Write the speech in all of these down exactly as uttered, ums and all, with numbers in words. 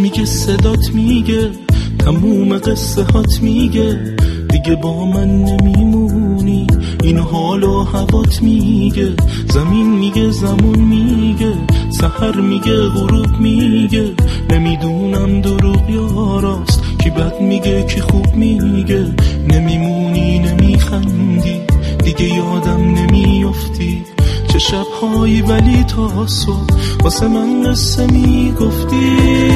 میگه صدات میگه تموم قصه هات میگه دیگه با من نمیمونی، اینو حال و هوات میگه، زمین میگه زمون میگه، سحر میگه غروب میگه، نمیدونم دروغ یا راست، کی بد میگه کی خوب میگه، نمیمونی نمیخندی دیگه یادم نمیافتی، چه شبهایی ولی تا صبح واسه من قصه میگفتی.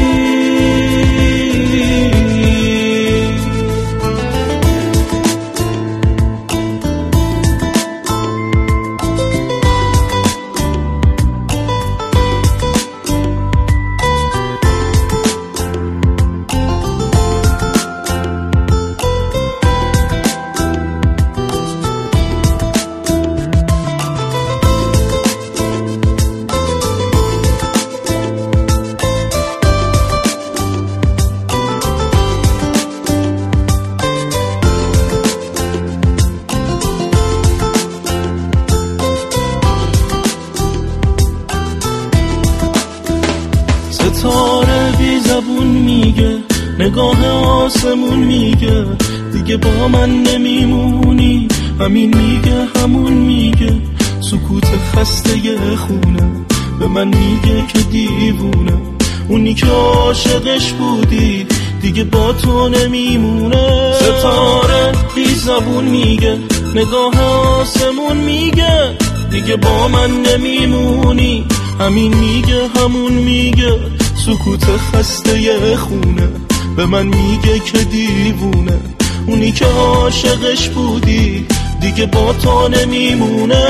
ستاره بی زبون میگه، نگاه آسمون میگه دیگه با من نمیمونی، همین میگه همون میگه، سکوت خسته ی خونه به من میگه که دیوونه، اونی که عاشقش بودی دیگه با تو نمیمونه. ستاره بی زبون میگه، نگاه آسمون میگه دیگه با من نمیمونی، همین میگه همون میگه، سکوت خسته ی خونه به من میگه که دیوونه، اونی که عاشقش بودی دیگه با تو نمیمونه.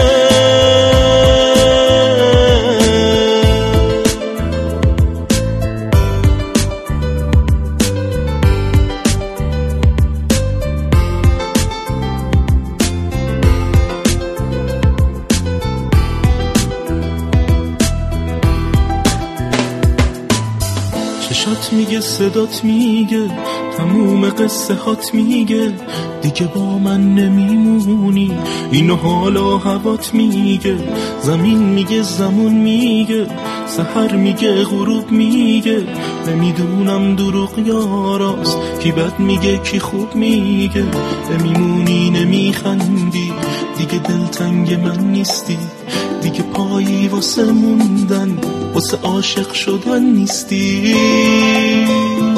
چشات میگه صدات میگه تموم قصه هات میگه دیگه با من نمیمونی، اینو حالا هوات میگه، زمین میگه زمون میگه، سحر میگه غروب میگه، نمیدونم دروغ یا راست، کی بد میگه کی خوب میگه، نمیمونی نمیخندی دیگه دلتنگ من نیستی، دیگه پایی واسه موندن واسه عاشق شدن نیستی.